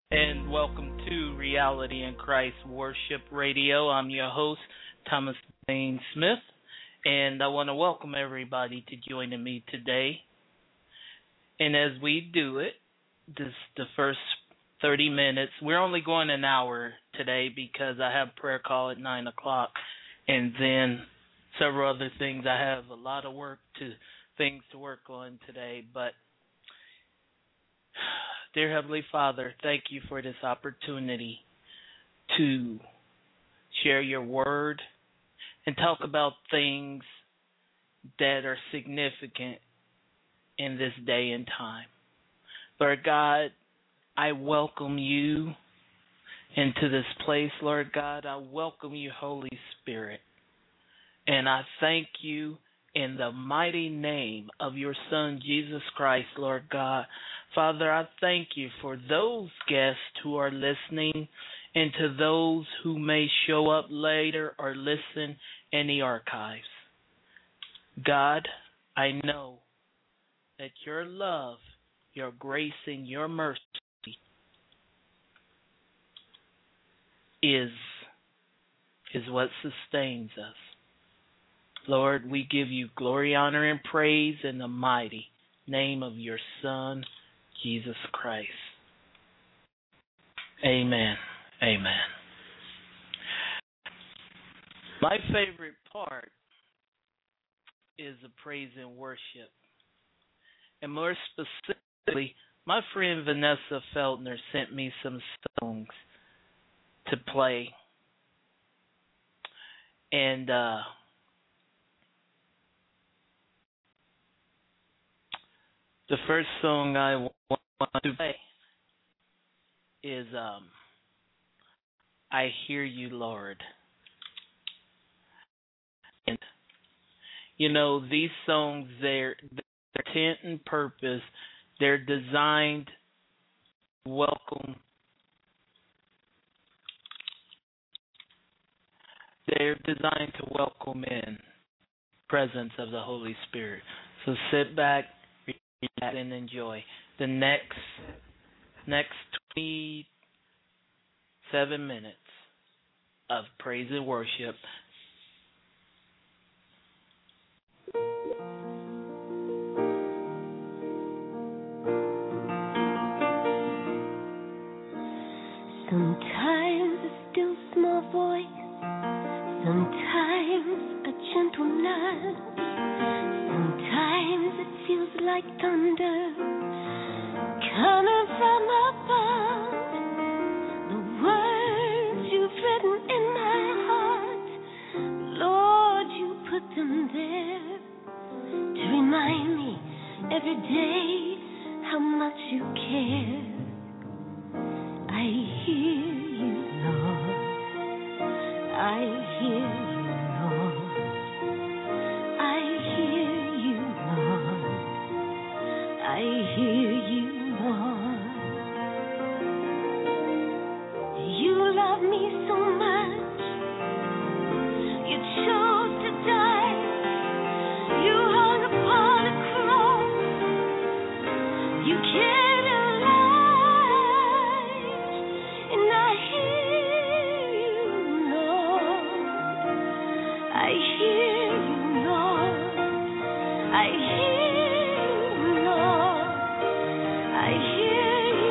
and welcome to Reality in Christ Worship Radio. I'm your host, Thomas Bain Smith, and I want to welcome everybody to joining me today. And as we do it, this the first 30 minutes. We're only going an hour today because I have prayer call at 9 o'clock, and then several other things. I have a lot of things to work on today, but dear Heavenly Father, thank you for this opportunity to share your word and talk about things that are significant in this day and time. Lord God, I welcome you into this place, Lord God. I welcome you, Holy Spirit. And I thank you in the mighty name of your Son, Jesus Christ, Lord God. Father, I thank you for those guests who are listening and to those who may show up later or listen in the archives. God, I know that your love, your grace, and your mercy is what sustains us. Lord, we give you glory, honor, and praise in the mighty name of your Son, Jesus Christ. Amen. Amen. My favorite part is the praise and worship. And more specifically, my friend Vanessa Feltner sent me some songs to play. And the first song I want to play is I Hear You, Lord. And, you know, these songs, their intent and purpose, they're designed to welcome. They're designed to welcome in the presence of the Holy Spirit. So sit back, relax, and enjoy the next 27 minutes of praise and worship. Sometimes a still small voice, sometimes a gentle nudge, sometimes it feels like thunder coming from above. The words you've written in my heart, Lord, you put them there to remind me every day how much you care. I hear you, Lord. I hear you, Lord. I hear you, Lord. I hear you, Lord. You love me so much. You chose to die. You hung upon a cross. You cared a lot. And I hear you, Lord. I hear you, Lord. I hear you, Lord. I hear you,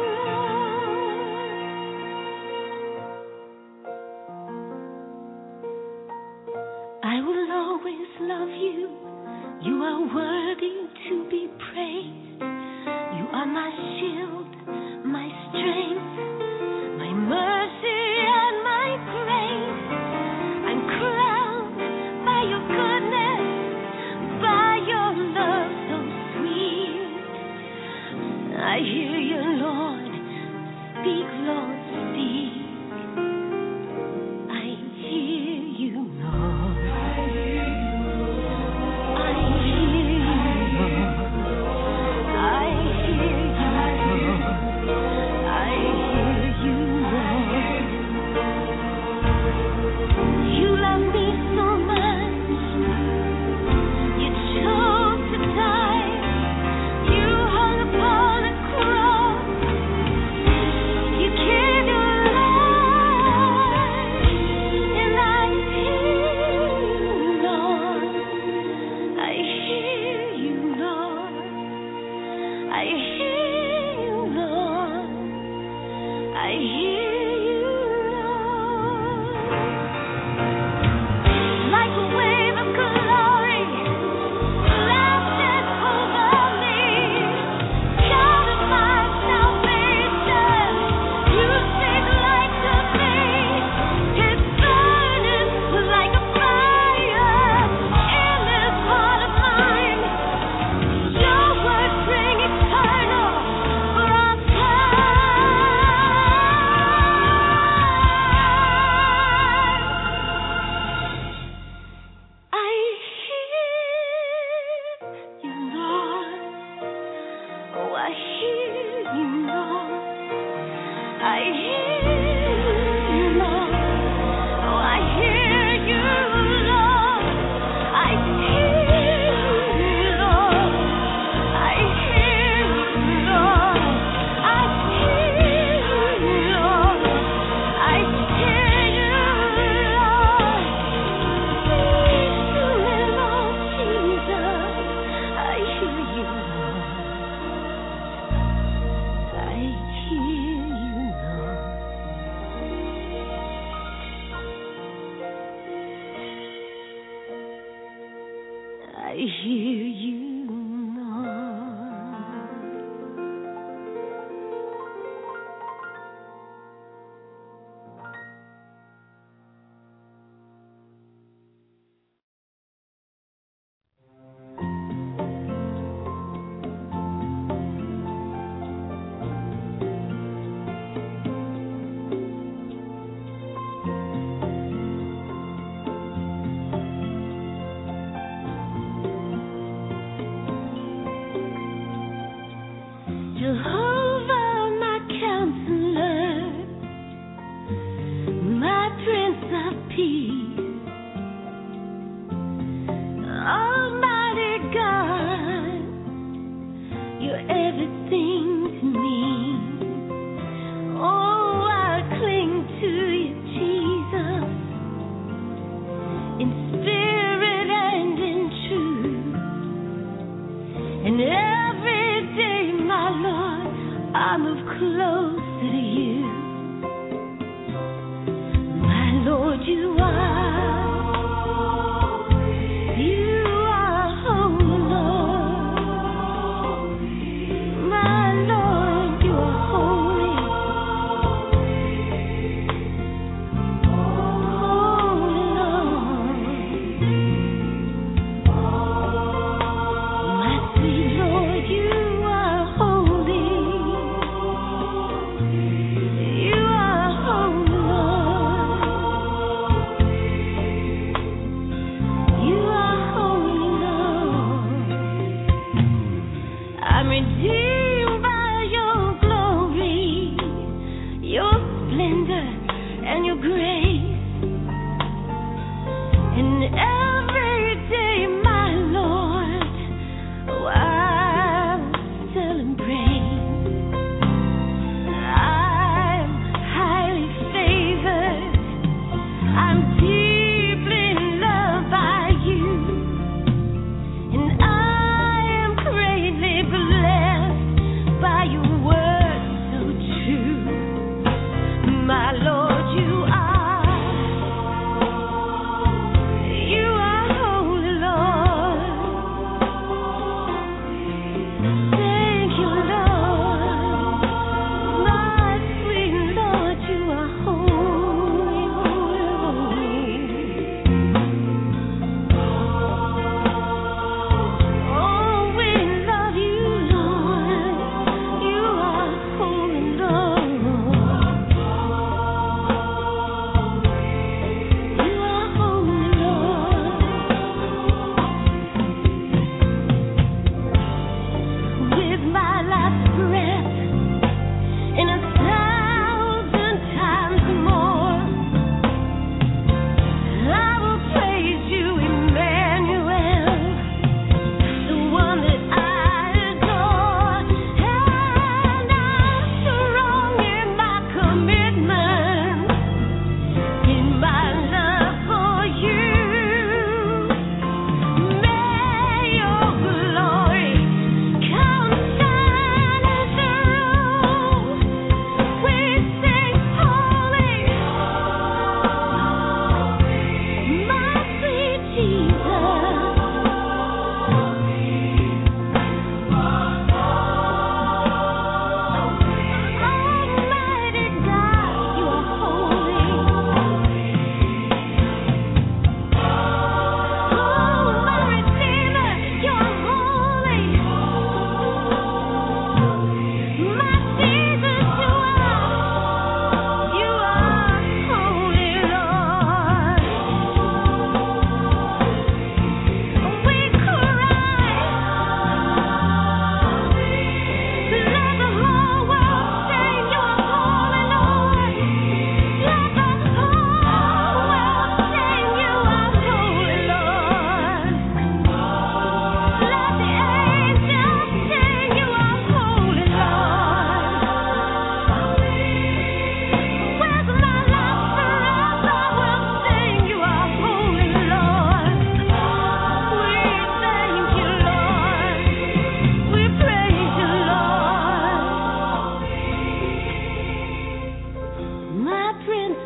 Lord. I will always love you. You are worthy to be praised. You are my shield, my strength, my mercy and my grace. I'm crowned by your goodness, by your love so sweet. I hear you, Lord. Speak, Lord, speak. I hear you, Lord. I hear you, Lord. I hear you, Lord. I hear you, Lord. I hear you, Lord. You love me so much. You chose to die. You hung upon a cross. My Lord, you are.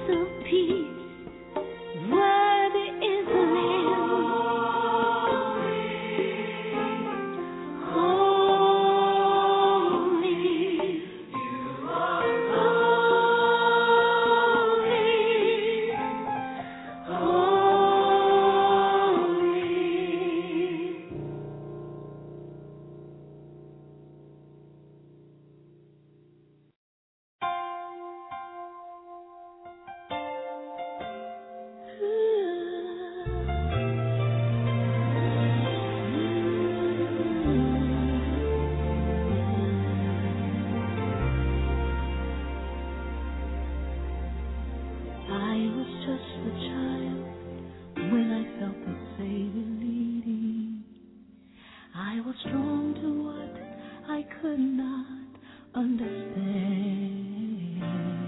of Peace. Worthy is the Lamb. Holy, you are I was just a child when I felt the Savior leading. I was drawn to what I could not understand.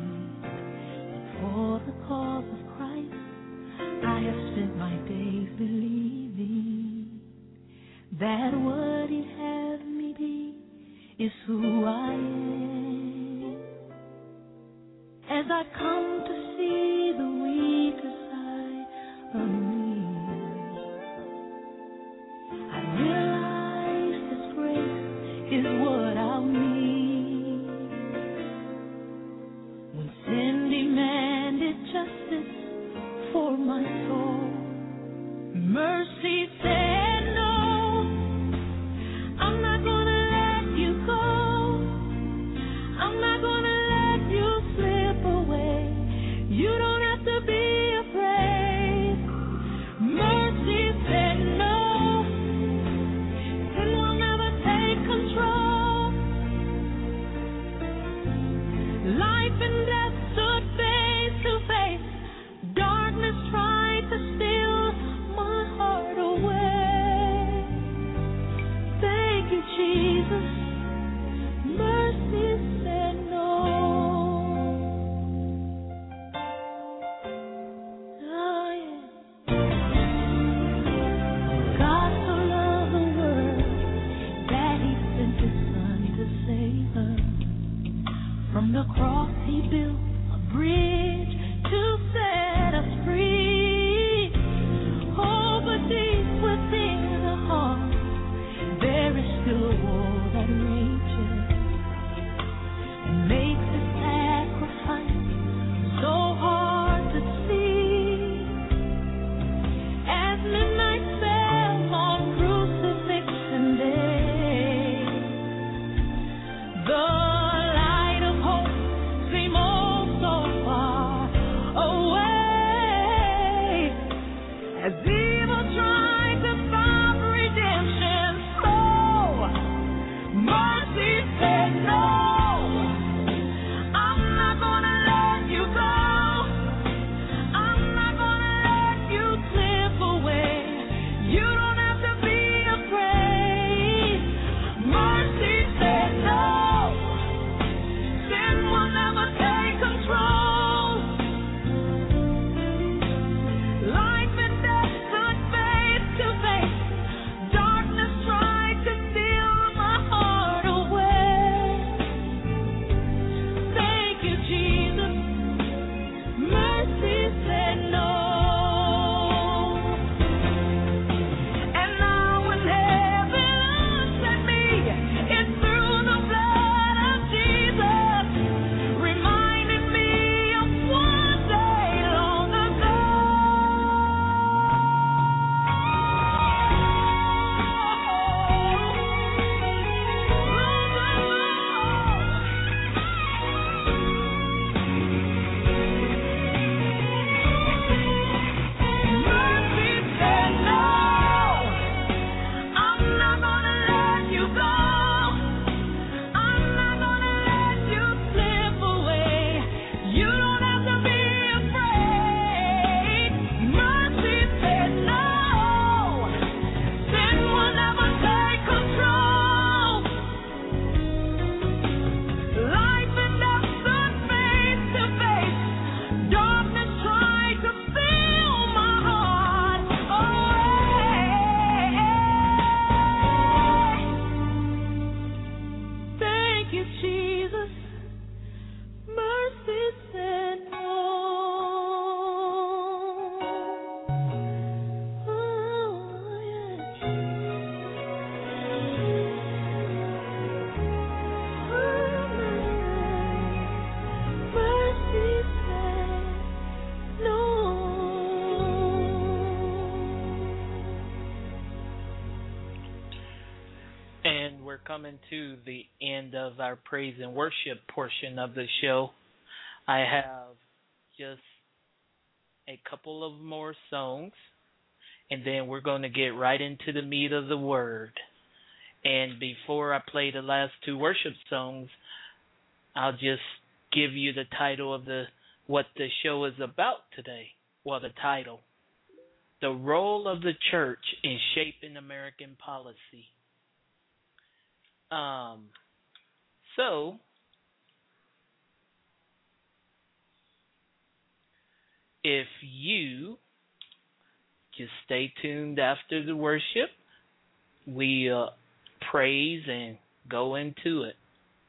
For the cause of Christ, I have spent my days believing that what He'd have me be is who I am. As I come to see the weaker side of me, I realize His grace is what I'll need. When sin demanded justice for my soul, mercy said no. I'm not gonna let you go. I'm not gonna let you slip away. You don't have to be afraid. Mercy said no. Sin will never take control. Life and death stood face to face. Darkness tried to steal my heart away. Thank you, Jesus. Mercy said no. Oh, yeah. God so loved the world that He sent His Son to save us. From the cross He built we're coming to the end of our praise and worship portion of the show. I have just a couple of more songs, and then we're going to get right into the meat of the word. And before I play the last two worship songs, I'll just give you the title of what the show is about today. Well, the title: The Role of the Church in Shaping American Policy. So, if you just stay tuned after the worship, we praise and go into it.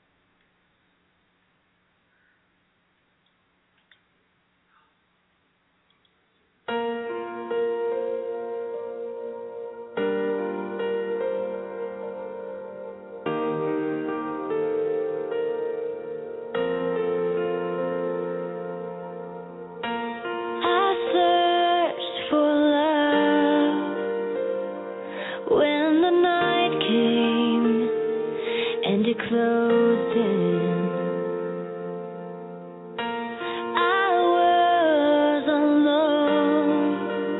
Closed in. I was alone,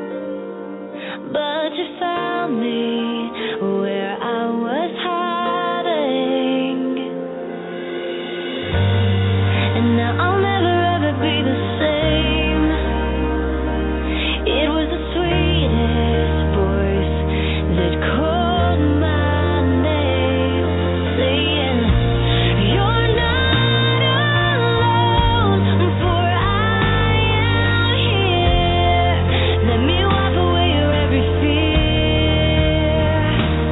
but you found me where I was hiding, and now I'll never ever be the same. It was the sweetest voice that called my name, saying, "You're not alone, for I am here. Let me wipe away your every fear.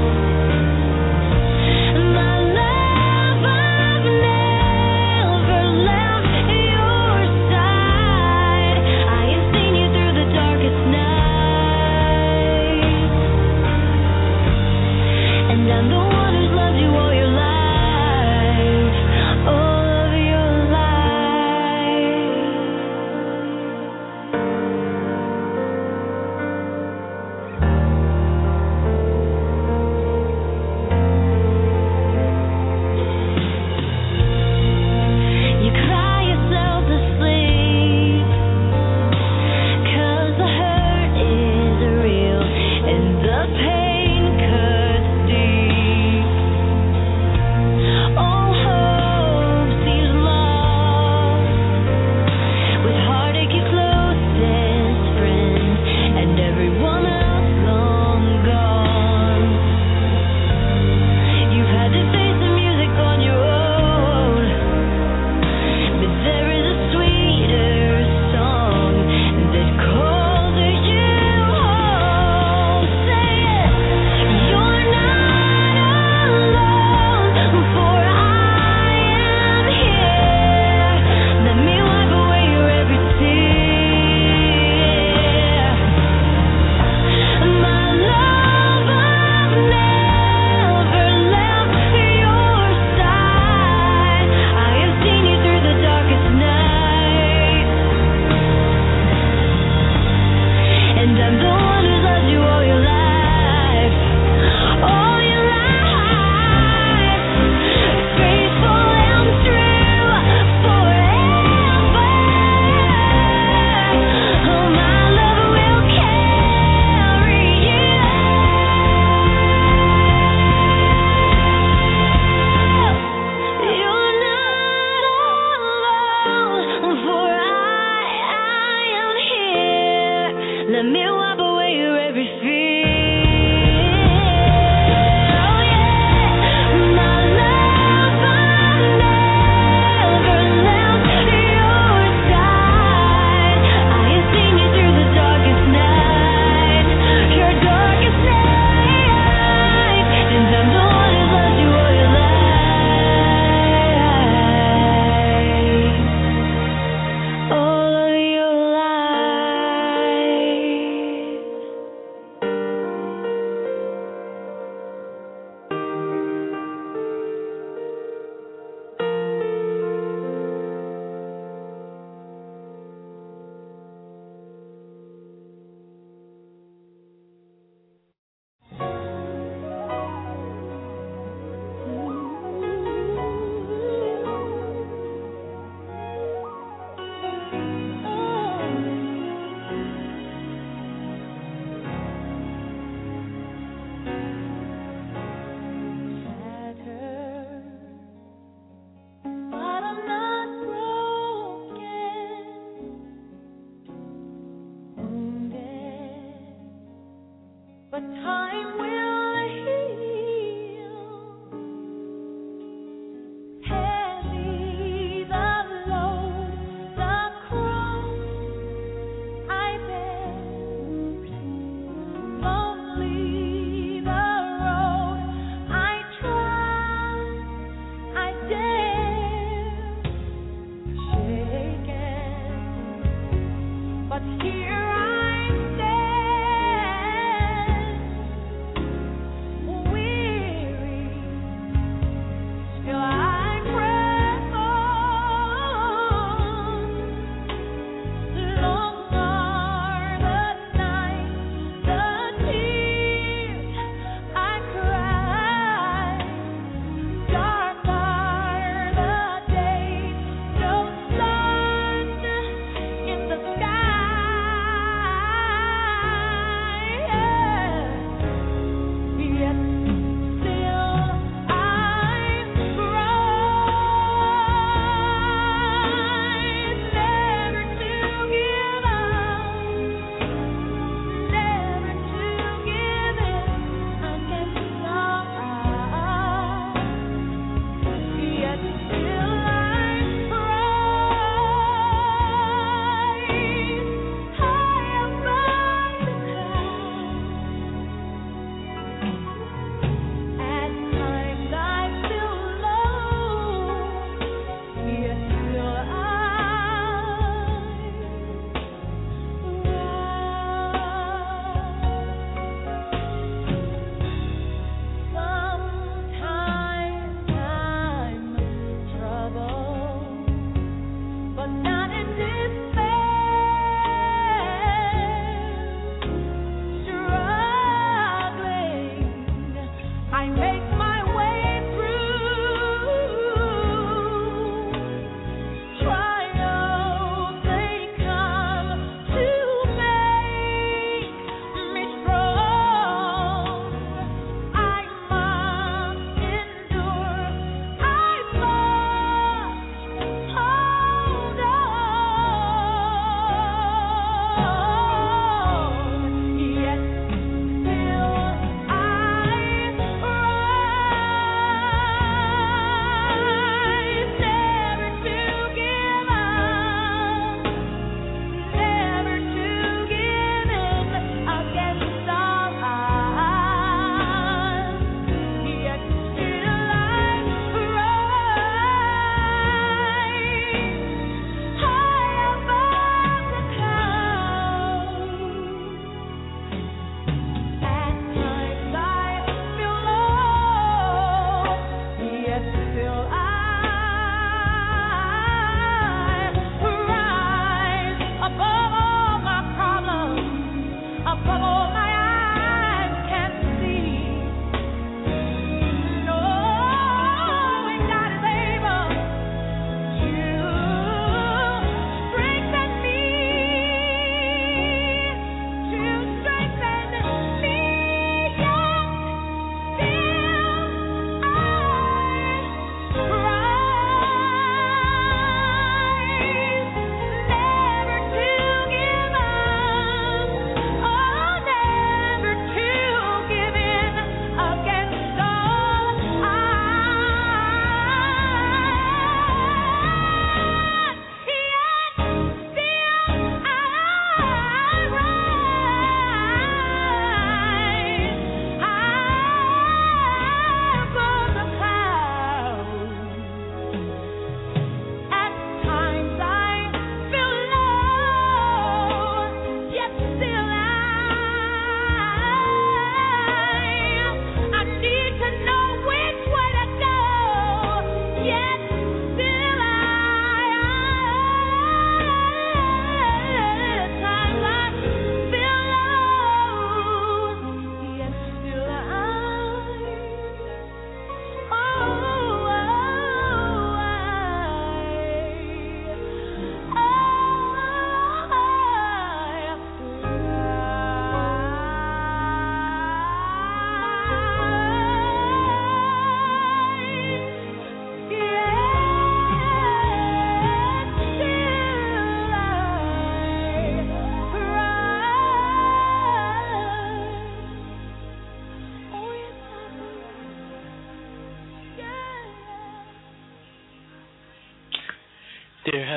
My love, I've never left your side. I have seen you through the darkest night, and I'm the one who's loved you all your life, all of your life." You cry yourself to sleep, 'cause the hurt is real and the pain cuts deep. All hope seems lost, with heartache your closest friend and everyone else long gone. You've had to face the music on your own, but there is a sweeter song that calls you home, saying, "You're not alone, for I am here. Let me wipe away your every tear. My love, I've never left your side. I have seen you through the darkest night, and I'm the one who's loved you all your life, all your life. Faithful and true forever. Oh, my love will carry you. You're not alone, for I am here. Let me wipe away your every fear. Oh yeah, my love, I've never left your side. I have seen you through the darkest night, your darkest night, and I'm the one who loves you all your life, all of your life. time will heal. Heavy the load, the cross I bear. Lonely the road I trust, I dare. Shaken, but here I stand. Weary, still I press on. Long are the nights, the tears I cry. Dark are the days, no sun in the sky.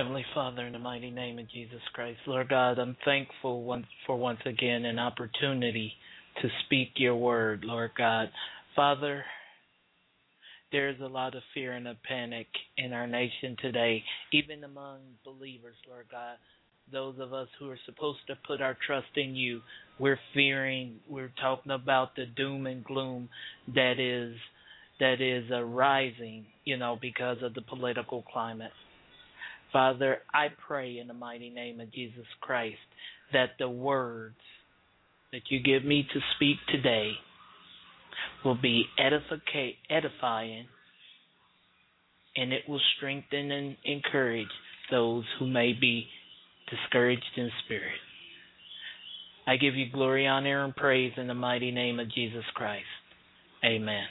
Heavenly Father, in the mighty name of Jesus Christ, Lord God, I'm thankful for once again an opportunity to speak your word, Lord God. Father, there is a lot of fear and a panic in our nation today, even among believers, Lord God. Those of us who are supposed to put our trust in you, we're fearing, we're talking about the doom and gloom that is arising, because of the political climate. Father, I pray in the mighty name of Jesus Christ that the words that you give me to speak today will be edifying, and it will strengthen and encourage those who may be discouraged in spirit. I give you glory, honor, and praise in the mighty name of Jesus Christ. Amen.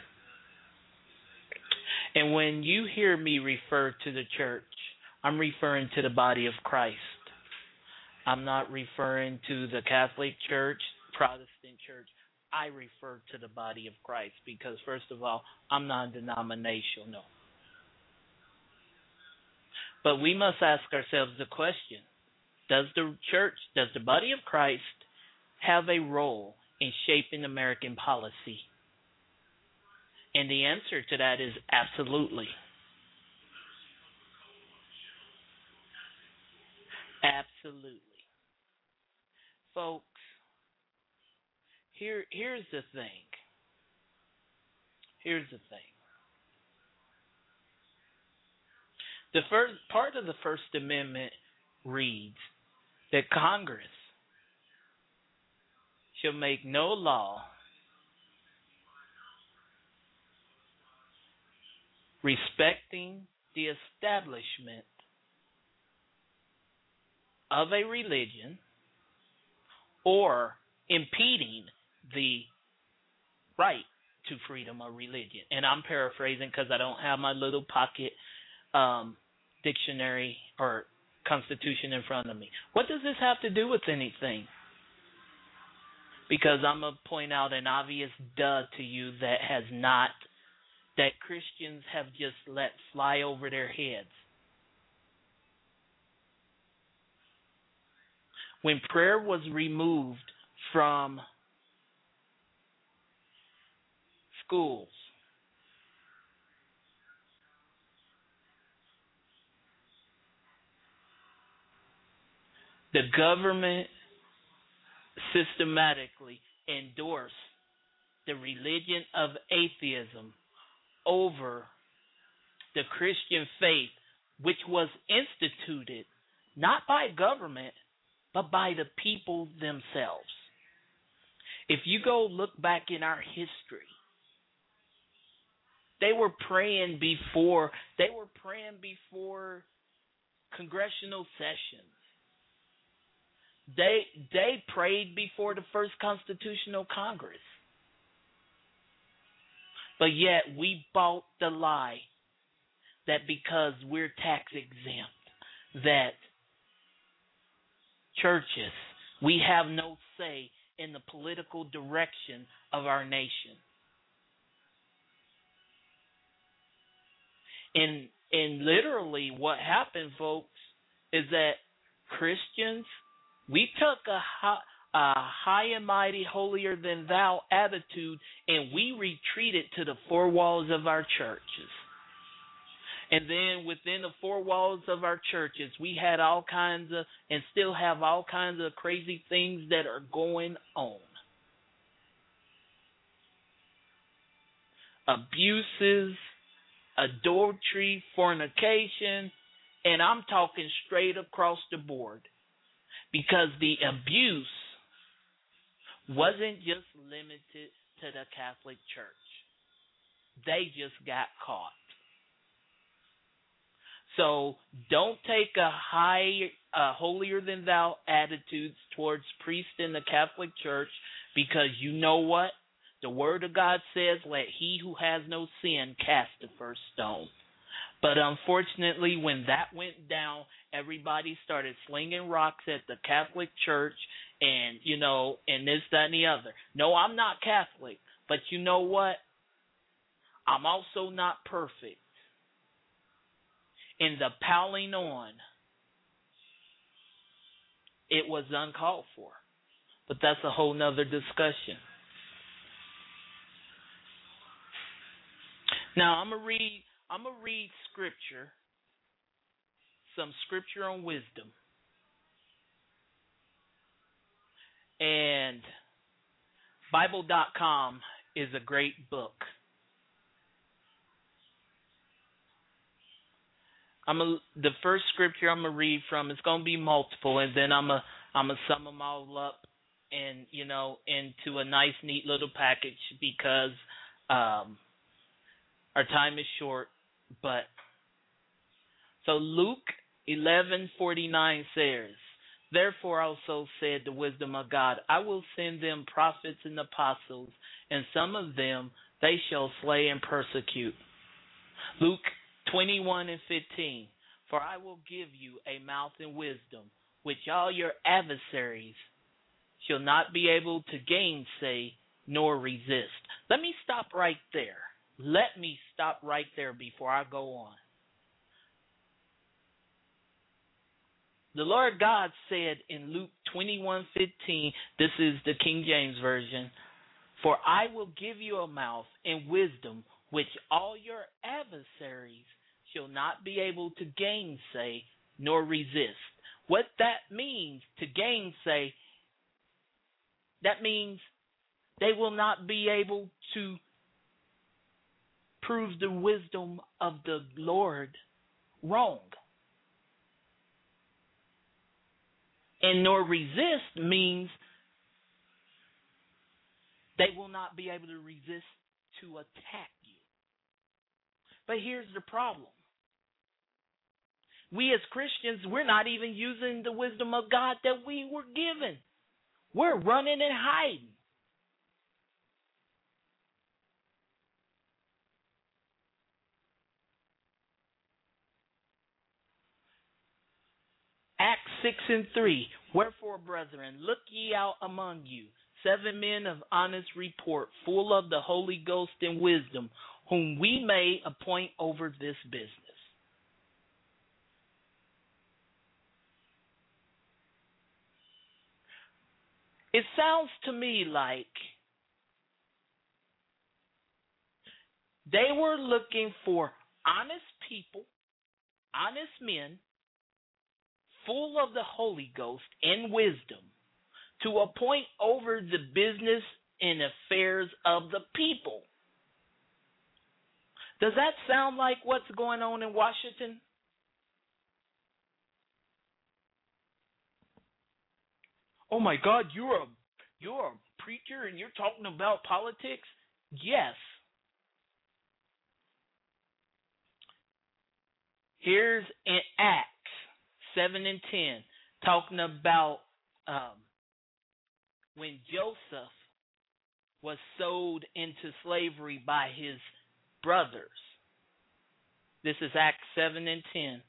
And when you hear me refer to the church, I'm referring to the body of Christ. I'm not referring to the Catholic Church, Protestant Church. I refer to the body of Christ because, first of all, I'm non-denominational. But we must ask ourselves the question, does the body of Christ have a role in shaping American policy? And the answer to that is absolutely. Absolutely. Folks, here's the thing. The first part of the First Amendment reads that Congress shall make no law respecting the establishment of a religion or impeding the right to freedom of religion. And I'm paraphrasing because I don't have my little pocket dictionary or constitution in front of me. What does this have to do with anything? Because I'm going to point out an obvious duh to you that Christians have just let fly over their heads. When prayer was removed from schools, the government systematically endorsed the religion of atheism over the Christian faith, which was instituted not by government, but by the people themselves. If you go look back in our history, they were praying before congressional sessions. They prayed before the first Constitutional Congress. But yet we bought the lie that because we're tax exempt, that churches, we have no say in the political direction of our nation. And literally what happened, folks, is that Christians, we took a high and mighty, holier than thou attitude, and we retreated to the four walls of our churches. And then within the four walls of our churches, we had all kinds of, and still have all kinds of crazy things that are going on. Abuses, adultery, fornication, and I'm talking straight across the board. Because the abuse wasn't just limited to the Catholic Church. They just got caught. So don't take a holier than thou attitudes towards priests in the Catholic Church, because you know what? The Word of God says, let he who has no sin cast the first stone. But unfortunately, when that went down, everybody started slinging rocks at the Catholic Church and, and this, that, and the other. No, I'm not Catholic, but you know what? I'm also not perfect. In the piling on it was uncalled for. But that's a whole nother discussion. Now I'm gonna read scripture, some scripture on wisdom. And Bible.com is a great book. The first scripture I'm gonna read from, it's gonna be multiple, and then I'm gonna sum them all up and into a nice, neat little package because our time is short. But so Luke 11:49 says, "Therefore also said the wisdom of God, I will send them prophets and apostles, and some of them they shall slay and persecute." Luke 21:15, "For I will give you a mouth and wisdom, which all your adversaries shall not be able to gainsay nor resist." Let me stop right there. Let me stop right there before I go on. The Lord God said in Luke 21:15, this is the King James Version, "For I will give you a mouth and wisdom which all your adversaries shall not be able to gainsay nor resist." What that means, to gainsay, that means they will not be able to prove the wisdom of the Lord wrong. And nor resist means they will not be able to resist to attack you. But here's the problem. We as Christians, we're not even using the wisdom of God that we were given. We're running and hiding. Acts 6:3, "Wherefore, brethren, look ye out among you 7 men of honest report, full of the Holy Ghost and wisdom, whom we may appoint over this business." It sounds to me like they were looking for honest people, honest men, full of the Holy Ghost and wisdom, to appoint over the business and affairs of the people. Does that sound like what's going on in Washington? Oh my God, you're a preacher and you're talking about politics? Yes. Here's in Acts 7:10, talking about when Joseph was sold into slavery by his brothers. This is Acts 7:10.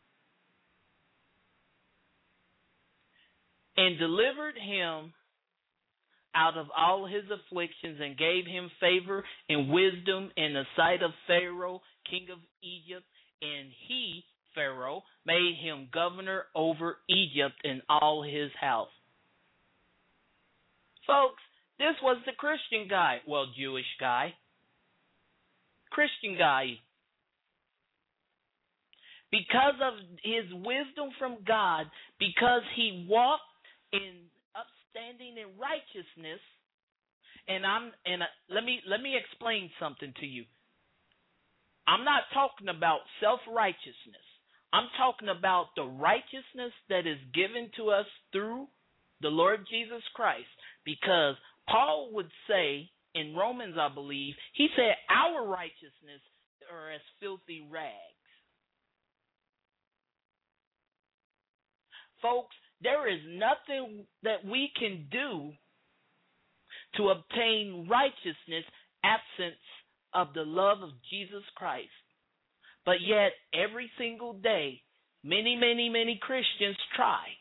"And delivered him out of all his afflictions, and gave him favor and wisdom in the sight of Pharaoh, king of Egypt, and he, Pharaoh, made him governor over Egypt and all his house." Folks, this was the Christian guy. Well, Jewish guy. Christian guy. Because of his wisdom from God, because he walked in upstanding and righteousness, let me explain something to you. I'm not talking about self-righteousness. I'm talking about the righteousness that is given to us through the Lord Jesus Christ. Because Paul would say in Romans, I believe, he said our righteousness are as filthy rags. Folks, there is nothing that we can do to obtain righteousness absent of the love of Jesus Christ. But yet, every single day, many Christians try.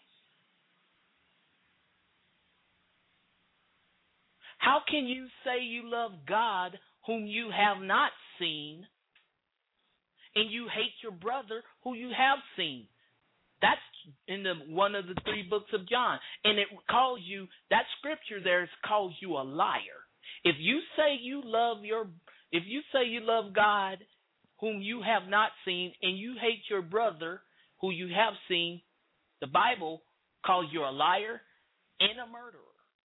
How can you say you love God whom you have not seen, and you hate your brother who you have seen? That's in the one of the 3 books of John, and it calls you, that scripture there calls you a liar. If you say you love God whom you have not seen, and you hate your brother who you have seen, the Bible calls you a liar and a murderer.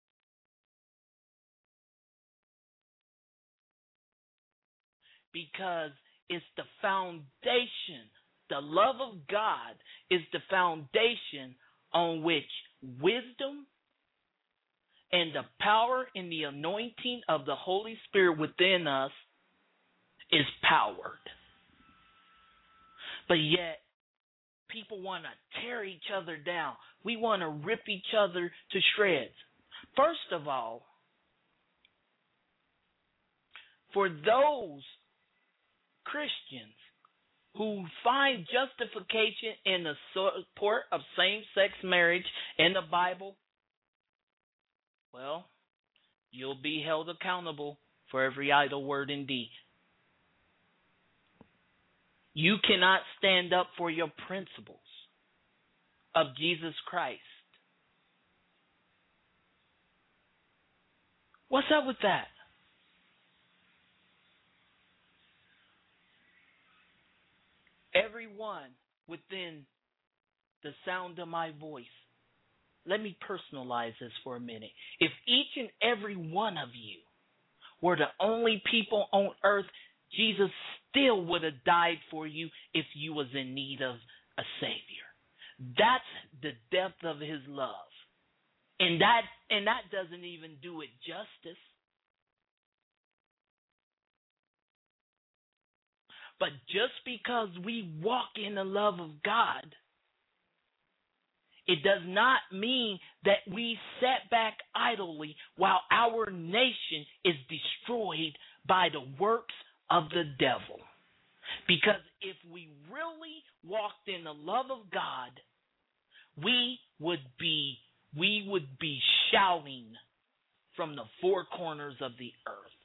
Because it's the foundation. The love of God is the foundation on which wisdom and the power and the anointing of the Holy Spirit within us is powered. But yet, people want to tear each other down. We want to rip each other to shreds. First of all, for those Christians who find justification in the support of same-sex marriage in the Bible, well, you'll be held accountable for every idle word and deed. You cannot stand up for your principles of Jesus Christ. What's up with that? Everyone within the sound of my voice, let me personalize this for a minute. If each and every one of you were the only people on earth, Jesus still would have died for you if you was in need of a Savior. That's the depth of his love. And that doesn't even do it justice. But just because we walk in the love of God, it does not mean that we sit back idly while our nation is destroyed by the works of the devil. Because if we really walked in the love of God, we would be shouting from the 4 corners of the earth.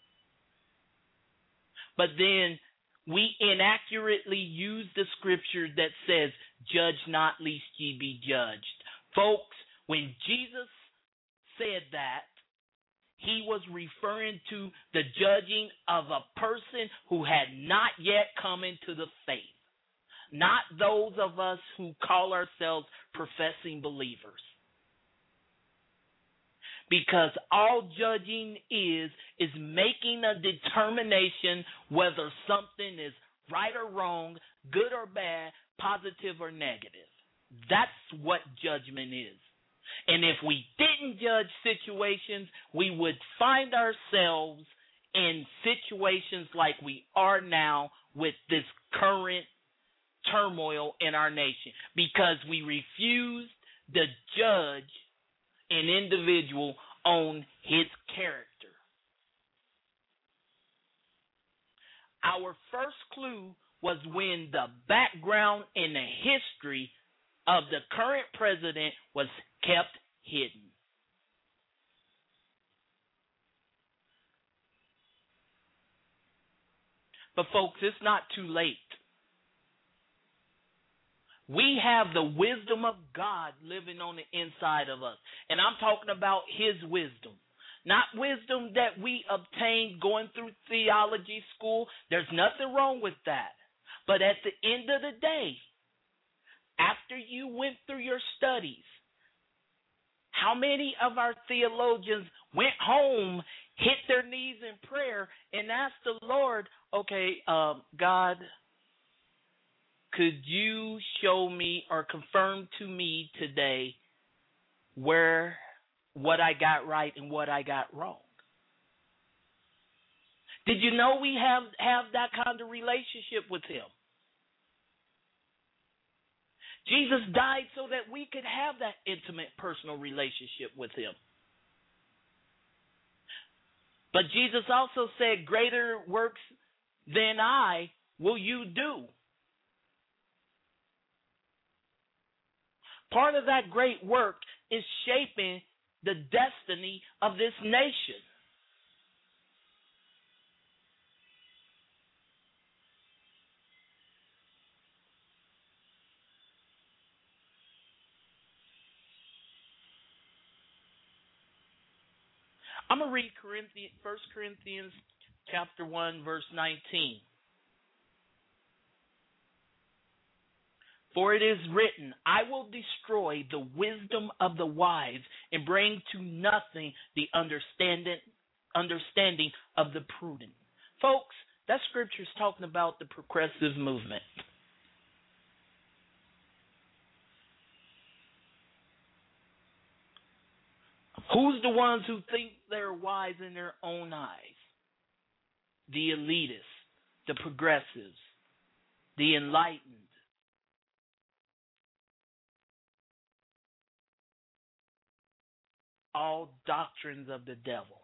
But then we inaccurately use the scripture that says, "Judge not, lest ye be judged." Folks, when Jesus said that, he was referring to the judging of a person who had not yet come into the faith, not those of us who call ourselves professing believers. Because all judging is making a determination whether something is right or wrong, good or bad, positive or negative. That's what judgment is. And if we didn't judge situations, we would find ourselves in situations like we are now with this current turmoil in our nation, because we refused to judge an individual on his character. Our first clue was when the background and the history of the current president was kept hidden. But folks, it's not too late. We have the wisdom of God living on the inside of us. And I'm talking about his wisdom. Not wisdom that we obtained going through theology school. There's nothing wrong with that. But at the end of the day, after you went through your studies, how many of our theologians went home, hit their knees in prayer, and asked the Lord, okay, God, could you show me or confirm to me today what I got right and what I got wrong? Did you know we have that kind of relationship with him? Jesus died so that we could have that intimate personal relationship with him. But Jesus also said, greater works than I will you do. Part of that great work is shaping the destiny of this nation. I'm going to read 1 Corinthians chapter 1, verse 19. For it is written, I will destroy the wisdom of the wise and bring to nothing the understanding of the prudent. Folks, that scripture is talking about the progressive movement. Who's the ones who think they're wise in their own eyes? The elitists, the progressives, the enlightened. All doctrines of the devil.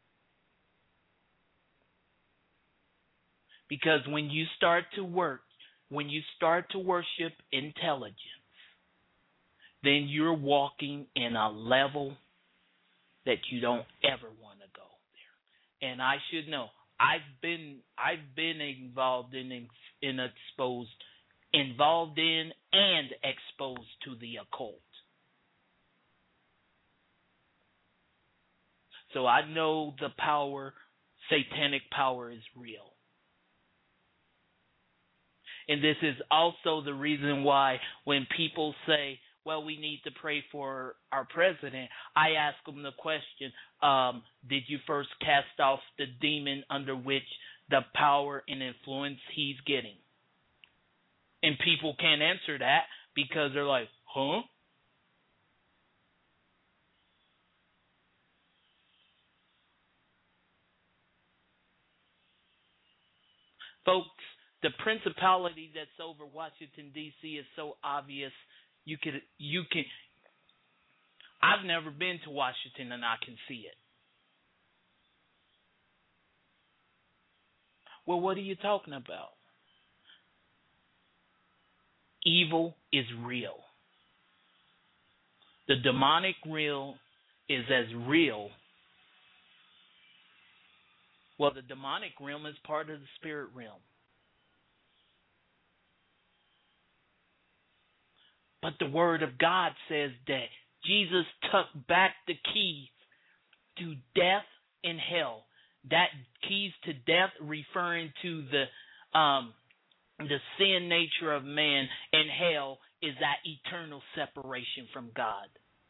Because when you start to worship intelligence, then you're walking in a level that you don't ever want to go there. And I should know, I've been involved in and exposed to the occult. So I know the power, satanic power is real. And this is also the reason why when people say, well, we need to pray for our president, I ask them the question, did you first cast off the demon under which the power and influence he's getting? And people can't answer that because they're like, huh? Folks, the principality that's over Washington, D.C. is so obvious. You can. I've never been to Washington and I can see it. Well, what are you talking about? Evil is real. The demonic realm is as real. Well, the demonic realm is part of the spirit realm. But the Word of God says that Jesus took back the keys to death and hell. That keys to death referring to the sin nature of man, and hell is that eternal separation from God.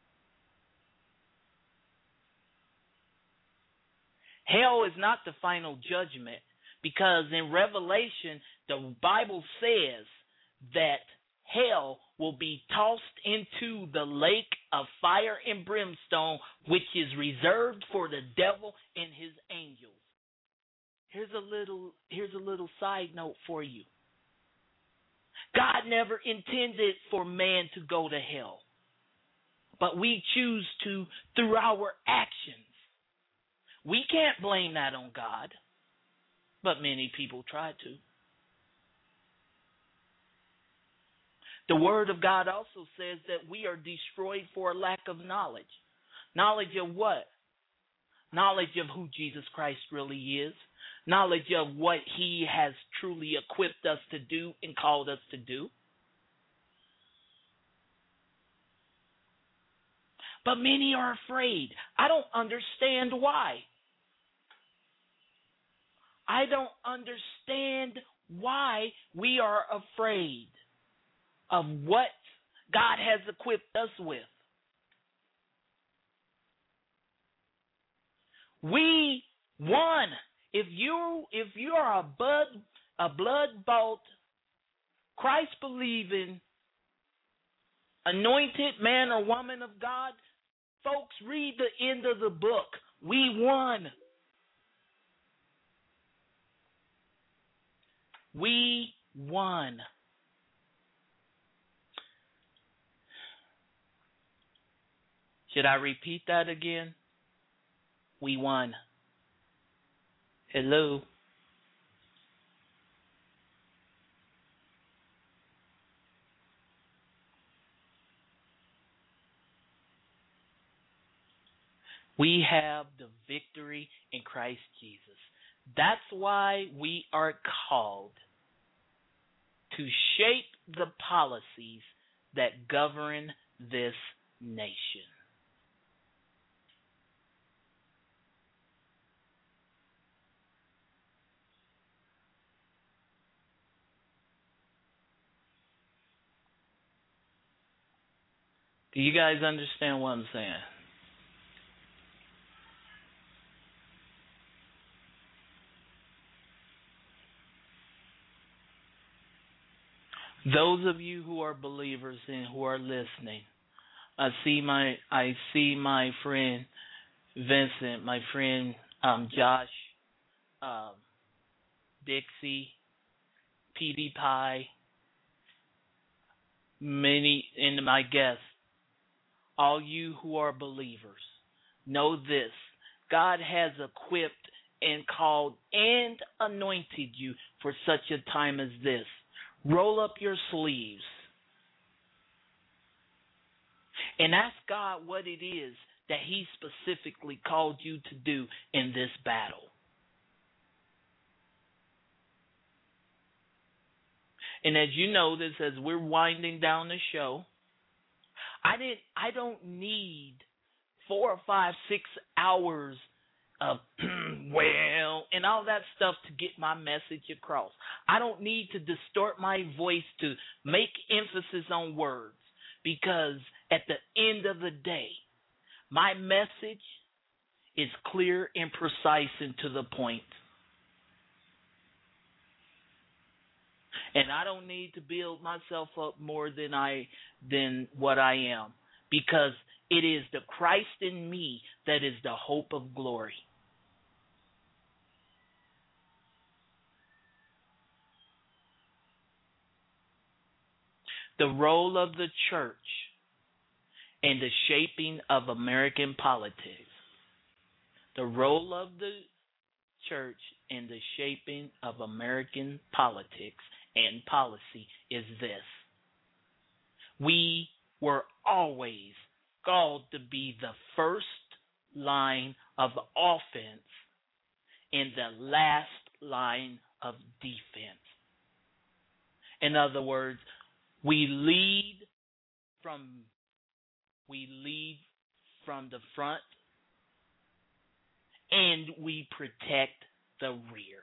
Hell is not the final judgment, because in Revelation, the Bible says that hell will be tossed into the lake of fire and brimstone, which is reserved for the devil and his angels. Here's a little side note for you. God never intended for man to go to hell, but we choose to through our actions. We can't blame that on God, but many people try to. The Word of God also says that we are destroyed for a lack of knowledge. Knowledge of what? Knowledge of who Jesus Christ really is. Knowledge of what He has truly equipped us to do and called us to do. But many are afraid. I don't understand why. I don't understand why we are afraid of what God has equipped us with. We won. If you are a blood-bought, Christ-believing, anointed man or woman of God, folks, read the end of the book. We won. We won. Should I repeat that again? We won. Hello. We have the victory in Christ Jesus. That's why we are called to shape the policies that govern this nation. Do you guys understand what I'm saying? Those of you who are believers and who are listening, I see my friend Vincent, my friend Josh, Dixie, PD Pie, many and my guests. All you who are believers, know this: God has equipped and called and anointed you for such a time as this. Roll up your sleeves and ask God what it is that He specifically called you to do in this battle. And as you notice, as we're winding down the show, I don't need 4 or 5, 6 hours of and all that stuff to get my message across. I don't need to distort my voice to make emphasis on words, because at the end of the day, my message is clear and precise and to the point. And I don't need to build myself up more than what I am, because it is the Christ in me that is the hope of glory. The role of the church in the shaping of American politics. The role of the church in the shaping of American politics and policy is this: we were always called to be the first line of offense and the last line of defense. In other words, we lead from the front and we protect the rear.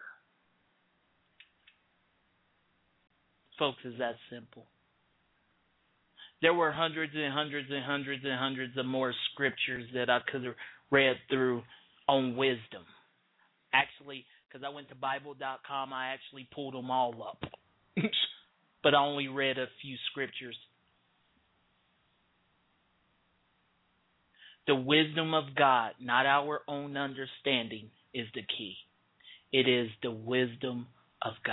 Folks, it's that simple. There were hundreds and hundreds and hundreds and hundreds of more scriptures that I could have read through on wisdom. Actually, because I went to Bible.com, I actually pulled them all up. But I only read a few scriptures. The wisdom of God, not our own understanding, is the key. It is the wisdom of God.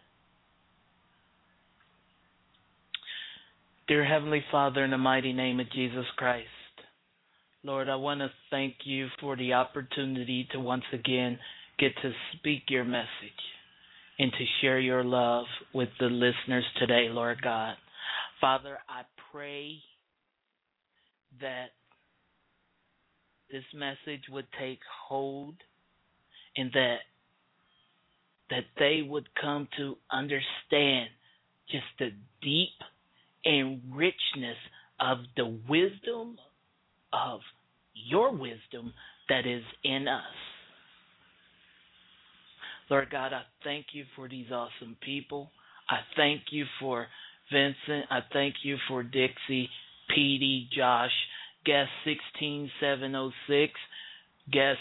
Dear Heavenly Father, in the mighty name of Jesus Christ, Lord, I want to thank you for the opportunity to once again get to speak your message and to share your love with the listeners today, Lord God. Father, I pray that this message would take hold and that they would come to understand just the deep and richness of the wisdom of your wisdom that is in us. Lord God, I thank you for these awesome people. I thank you for Vincent. I thank you for Dixie, Petey, Josh, guest 16706, guest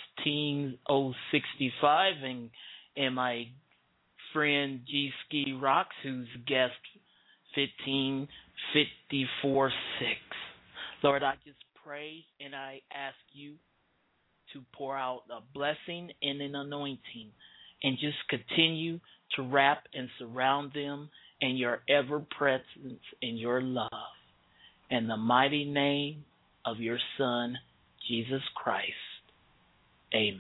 16065, and my friend G Ski Rocks, who's guest 15546. Lord, I just pray and I ask you to pour out a blessing and an anointing and just continue to wrap and surround them in your ever presence and your love. In the mighty name of your Son, Jesus Christ. Amen.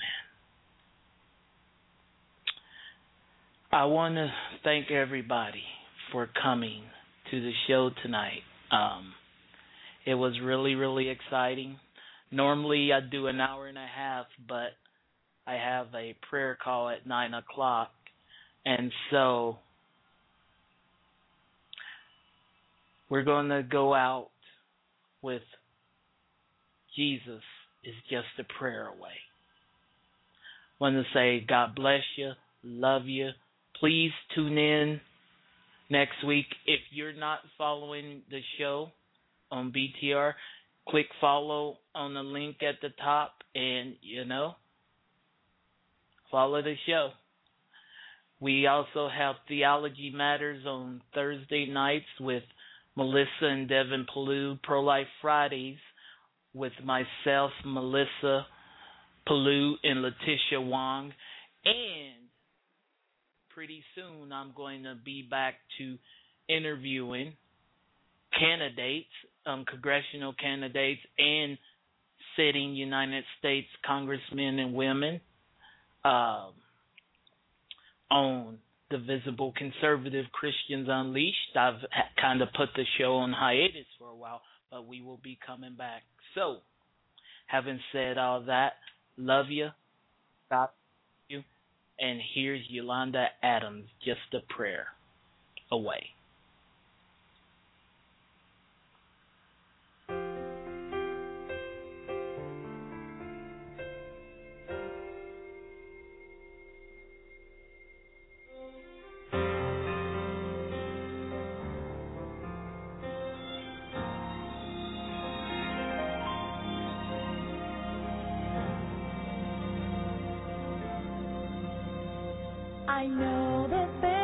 I want to thank everybody for coming to the show tonight. It was really, really exciting. Normally I do an hour and a half, but I have a prayer call at 9 o'clock. And so we're going to go out with Jesus is just a prayer away. I want to say God bless you, love you. Please tune in next week. If you're not following the show, on BTR. Click follow on the link at the top and, follow the show. We also have Theology Matters on Thursday nights with Melissa and Devin Pallou, Pro-Life Fridays with myself, Melissa Pallou, and Letitia Wong. And pretty soon I'm going to be back to interviewing candidates, congressional candidates, and sitting United States congressmen and women on the Visible Conservative Christians Unleashed. I've kind of put the show on hiatus for a while, but we will be coming back. So, having said all that, love you, God you, and here's Yolanda Adams, just a prayer away. I know that there